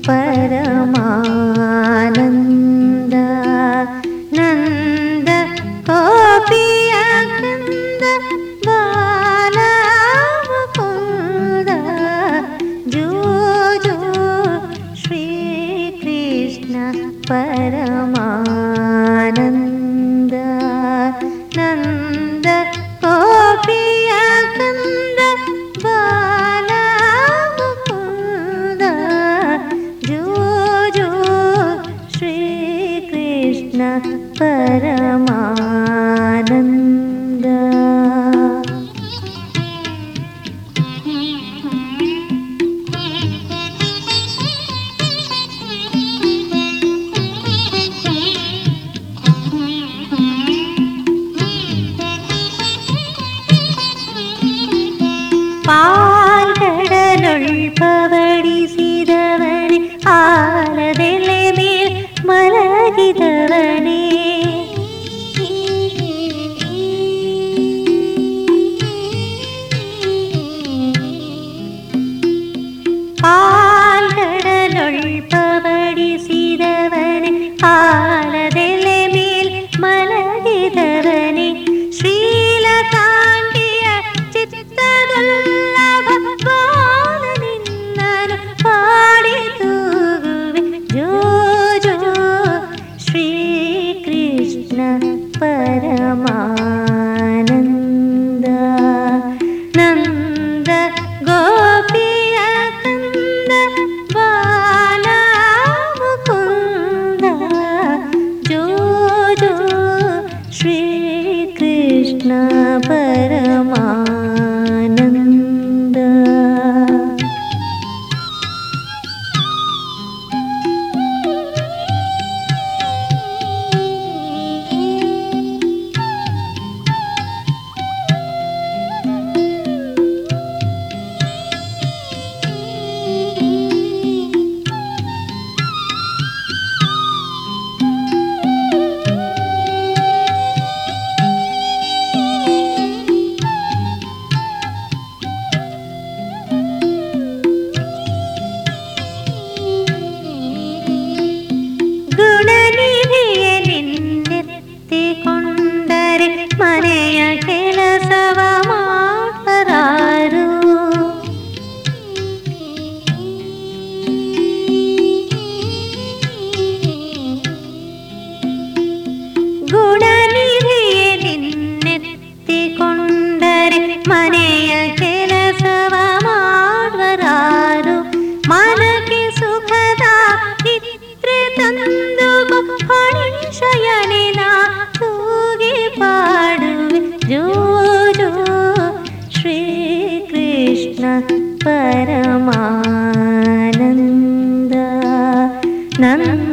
ಪರಮಾನಂದ ನಂದ ಗೋಪಿಯ ಕಂದ ಬಾಲ ಮುಕುಂದ ಜೋ ಜೋ ಶ್ರೀ ಕೃಷ್ಣ ಪರಮಾನಂದ ನಂದ ಗೋಪಿಯ ಕಂದ ಬಾಲ ಮುಕುಂದ ಜೋ ಜೋ ಶ್ರೀ ಕೃಷ್ಣ ಪರಮಾನಂದ. ಪಾಲ್ಗಡಲೊಳ್ ಪವಡಿಸಿದವನೇ ಆಲದೆಲೆ ಮೇಲ್ ಮಲಗಿದವನೇ ಪಾಲ್ಗಡಲೊಳ್ ಪವಡಿಸಿದವನೇ ಆಲದೆಲೆ ಮೇಲ್ ಮಲಗಿದವನೇ ಶ್ರೀಲತಾಂಗಿಯ ಚಿತ್ತದಲ್ಲಭ ಬಾಲ ನಿನ್ನನು ಪಾಡಿ ತೂಗುವೆ ಜೋ ಜೋ ಶ್ರೀ ಕೃಷ್ಣ ಪರಮಾನಂದ ನಂದ ಗೋಪಿಯ ಕಂದ ಬಾಲ ಮುಕುಂದ ಜೋ ಜೋ ಶ್ರೀ ಕೃಷ್ಣ ಪರಮಾನಂದ. ಗುಣನಿಧಿಯ ನಿನ್ನೆತ್ತಿಕೊಂಡರೆ ಮನೆಯ ಕೆಲಸವ ಮಾಡರಾರು ಗುಣನಿಧಿಯ ನಿನ್ನೆತ್ತಿಕೊಂಡರೆ ಮನೆಯ ಕೆಲಸವ ಮಾಡರಾರು ಮನಕ್ಕೆ ಸುಖದ ನಿದ್ರೆ ತಂದು ಶಯನಿನ ತೂಗಿ ಪಾಡುವೆ ಜೋ ಜೋ ಶ್ರೀ ಕೃಷ್ಣ ಪರಮಾನಂದ ನಂದ